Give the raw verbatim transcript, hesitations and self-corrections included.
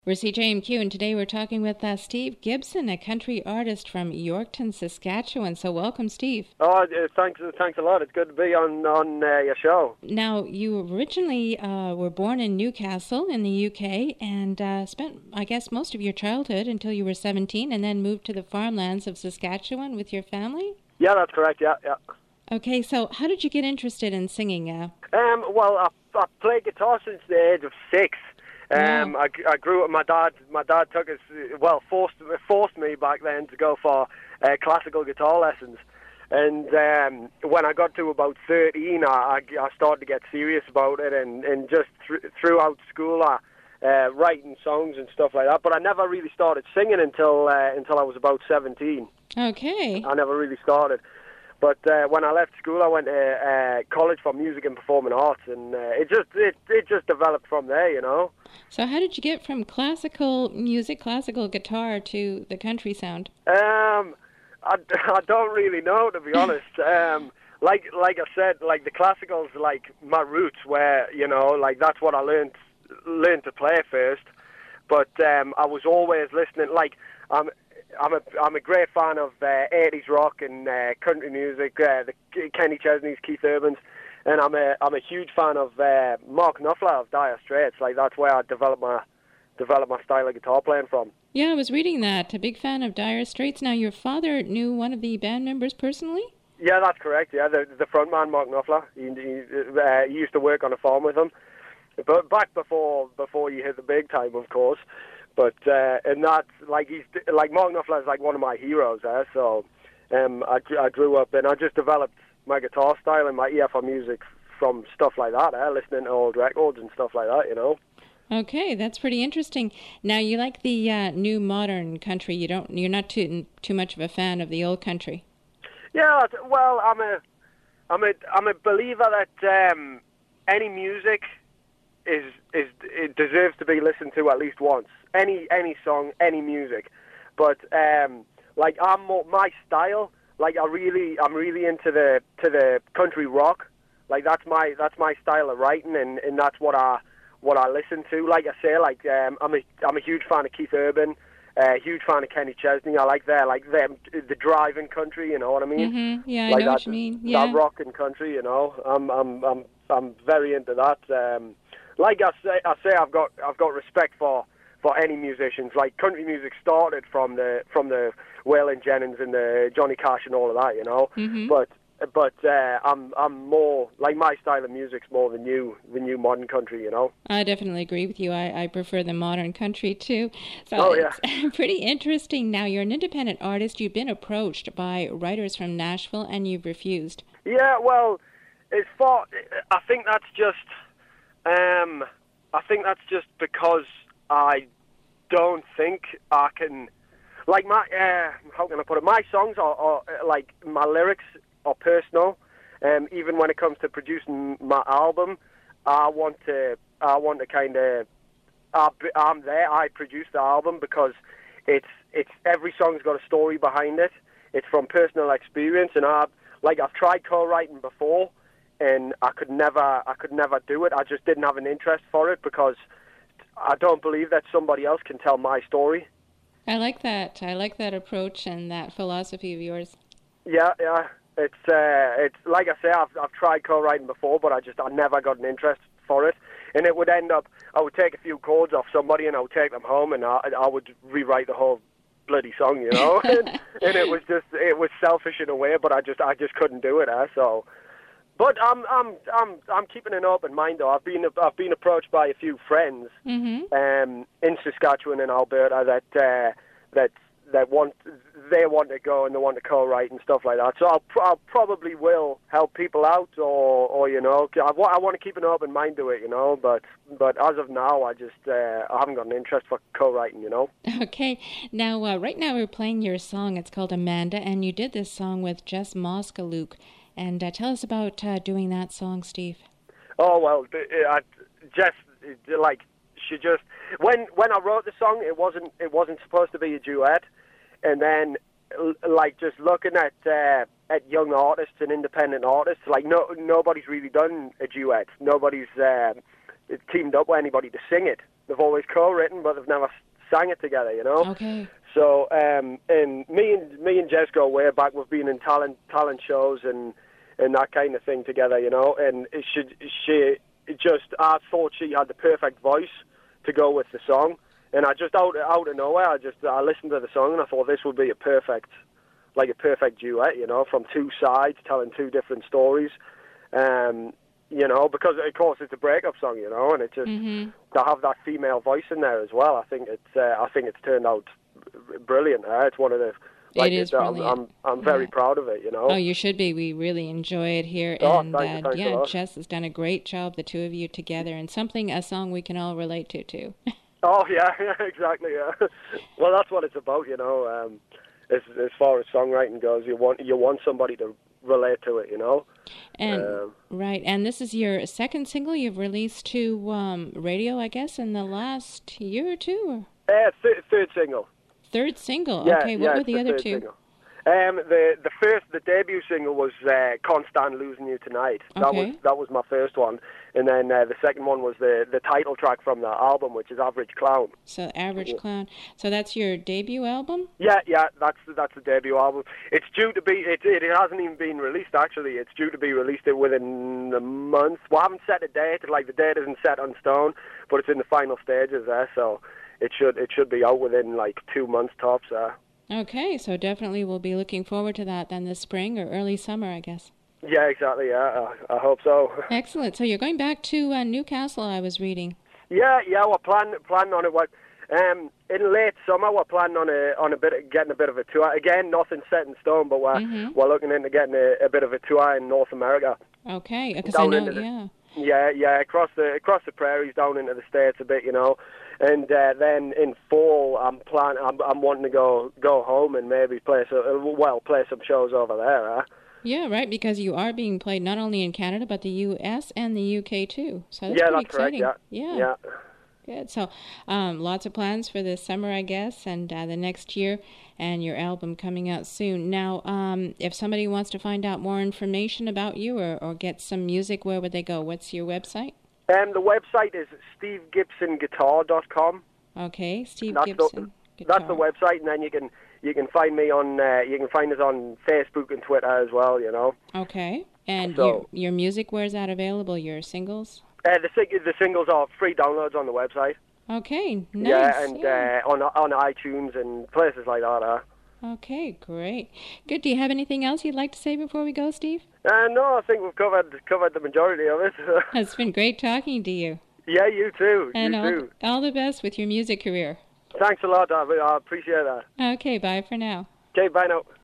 We're C J M Q, and today we're talking with uh, Steve Gibson, a country artist from Yorkton, Saskatchewan. So welcome, Steve. Oh, uh, thanks, thanks a lot. It's good to be on on uh, your show. Now, you originally uh, were born in Newcastle in the U K and uh, spent, I guess, most of your childhood until you were seventeen, and then moved to the farmlands of Saskatchewan with your family? Yeah, that's correct, yeah, yeah. Okay, so how did you get interested in singing? Uh? Um, well, I, I played guitar since the age of six. Um, Wow. I, I grew up. My dad, my dad took us, well, forced forced me back then to go for uh, classical guitar lessons. And um, when I got to about thirteen, I, I started to get serious about it, and and just th- throughout school, I uh, writing songs and stuff like that. But I never really started singing until uh, until I was about seventeen. Okay. I never really started. But uh, when I left school, I went to uh, college for music and performing arts, and uh, it just it, it just developed from there, you know. So how did you get from classical music, classical guitar, to the country sound? Um, I, I don't really know, to be honest. Um, like like I said, like the classical's like my roots, where you know, like that's what I learned learned to play first. But um, I was always listening. Like I'm. I'm a I'm a great fan of uh, eighties rock and uh, country music, uh, the Kenny Chesney's, Keith Urban's, and I'm a I'm a huge fan of uh, Mark Knopfler of Dire Straits. Like that's where I developed my developed my style of guitar playing from. Yeah, I was reading that. A big fan of Dire Straits. Now, your father knew one of the band members personally? Yeah, that's correct. Yeah, the the frontman Mark Knopfler. He, he, uh, he used to work on a farm with him, but back before before you hit the big time, of course. But uh, and that's like he's like Mark Knopfler is like one of my heroes there. So um, I, I grew up and I just developed my guitar style and my ear for music from stuff like that. Eh? Listening to old records and stuff like that, you know. Okay, that's pretty interesting. Now, you like the uh, new modern country. You don't. You're not too too much of a fan of the old country. Yeah, well, I'm a I'm a I'm a believer that um, any music is is it deserves to be listened to at least once. Any any song, any music, but um, like I'm more, my style. Like I really, I'm really into the to the country rock. Like that's my that's my style of writing, and, and that's what I what I listen to. Like I say, like um, I'm a I'm a huge fan of Keith Urban, uh, huge fan of Kenny Chesney. I like their like them the driving country. You know what I mean? Mm-hmm. Yeah, I like know that, what you mean. Yeah. That rock and country. You know, I'm I'm I'm I'm very into that. Um, like I say, I say I've got I've got respect for. for any musicians. Like country music started from the from the Waylon Jennings and the Johnny Cash and all of that, you know. Mm-hmm. But but uh, I'm I'm more like my style of music's more the new the new modern country, you know. I definitely agree with you. I, I prefer the modern country too. So oh yeah, it's pretty interesting. Now, you're an independent artist. You've been approached by writers from Nashville, and you've refused. Yeah, well, it's for. I think that's just. Um, I think that's just because. I don't think I can, like my, uh, how can I put it? My songs are, are like my lyrics are personal. Um, even when it comes to producing my album, I want to, I want to kind of, I'm there. I produce the album because it's it's every song's got a story behind it. It's from personal experience, and I like I've tried co-writing before, and I could never, I could never do it. I just didn't have an interest for it because. I don't believe that somebody else can tell my story. I like that. I like that approach and that philosophy of yours. Yeah, yeah. It's uh, it's like I say, I've I've tried co-writing before, but I just I never got an interest for it, and it would end up I would take a few chords off somebody and I would take them home and I I would rewrite the whole bloody song, you know, and, and it was just it was selfish in a way, but I just I just couldn't do it, eh? So. But I'm I'm I'm I'm keeping an open mind though. I've been I've been approached by a few friends mm-hmm. um, in Saskatchewan and Alberta that uh, that that want they want to go and they want to co-write and stuff like that. So I'll, I'll probably will help people out, or, or you know, I, I want to keep an open mind to it, you know. But but as of now, I just uh, I haven't got an interest for co-writing, you know. Okay, now uh, right now we're playing your song. It's called Amanda, and you did this song with Jess Moskaluke. And uh, tell us about uh, doing that song, Steve. Oh well, uh, Jess, like she just when when I wrote the song, it wasn't it wasn't supposed to be a duet, and then like just looking at uh, at young artists and independent artists, like no nobody's really done a duet. Nobody's uh, teamed up with anybody to sing it. they've always co-written, but they've never sang it together, you know. Okay. So, um, and me and me and Jess go way back. We've been in talent talent shows and and that kind of thing together, you know. And it should she it just I thought she had the perfect voice to go with the song, and I just out out of nowhere, I just I listened to the song and I thought this would be a perfect, like a perfect duet, you know, from two sides telling two different stories, um, you know, because of course it's a breakup song, you know, and it just Mm-hmm. to have that female voice in there as well. I think it's uh, I think it's turned out brilliant. Uh, it's one of the like It is it's, I'm, brilliant. I'm I'm very Yeah. proud of it, you know. Oh, you should be. We really enjoy it here. Oh, and thank you, uh, thanks a yeah, lot. Jess has done a great job, the two of you together, and something, a song we can all relate to, too. Oh yeah, yeah, exactly. Yeah. Well, that's what it's about, you know. Um, as as far as songwriting goes, you want you want somebody to relate to it, you know. And Um, right, and this is your second single you've released to um, radio, I guess, in the last year or two? Or uh, th- third single. third single. Yeah, Okay, what yeah, were it's the other third two? Single. Um, the the first the debut single was uh, "Can't Stand Losing You Tonight." That Okay. was that was my first one, and then uh, the second one was the the title track from the album, which is "Average Clown." So Average Yeah. Clown. So that's your debut album? Yeah, yeah, that's that's the debut album. It's due to be. It it, it hasn't even been released actually. It's due to be released within a month. Well, I haven't set a date. Like the date isn't set on stone, but it's in the final stages there. So it should it should be out within like two months tops. Uh. Okay, so definitely we'll be looking forward to that then this spring or early summer, I guess. Yeah, exactly. Yeah, I, I hope so. Excellent. So you're going back to uh, Newcastle, I was reading. Yeah, yeah, we're planning planning on it. What um, in late summer, we're planning on a on a bit of, getting a bit of a tour. Again, nothing set in stone, but we're Mhm. we're looking into getting a, a bit of a tour in North America. Okay, because I Down know, into the- yeah. Yeah, yeah, across the across the prairies, down into the States a bit, you know, and uh, then in fall, I'm plan I'm I'm wanting to go go home and maybe play some well play some shows over there. Huh? Yeah, right, because you are being played not only in Canada, but the U S and the U K too. So that's Yeah, pretty that's correct. exciting. Yeah, Yeah. yeah. Good. So um, lots of plans for this summer, I guess, and uh, the next year, and your album coming out soon. Now, um, if somebody wants to find out more information about you or, or get some music, where would they go? What's your website? Um, the website is steve gibson guitar dot com. Okay, Steve That's Gibson. the, that's the Guitar. website, and then you can you can find me on uh, you can find us on Facebook and Twitter as well. You know. Okay. And So- your, your music, where's that available? Your singles? Uh, the sing- the singles are free downloads on the website. Okay, nice. Yeah, and yeah. Uh, on on iTunes and places like that. Uh. Okay, great. Good. Do you have anything else you'd like to say before we go, Steve? Uh, no, I think we've covered covered the majority of it. It's been great talking to you. Yeah, you too. And you all, too. all the best with your music career. Thanks a lot, David. I appreciate that. Okay, bye for now. Okay, bye now.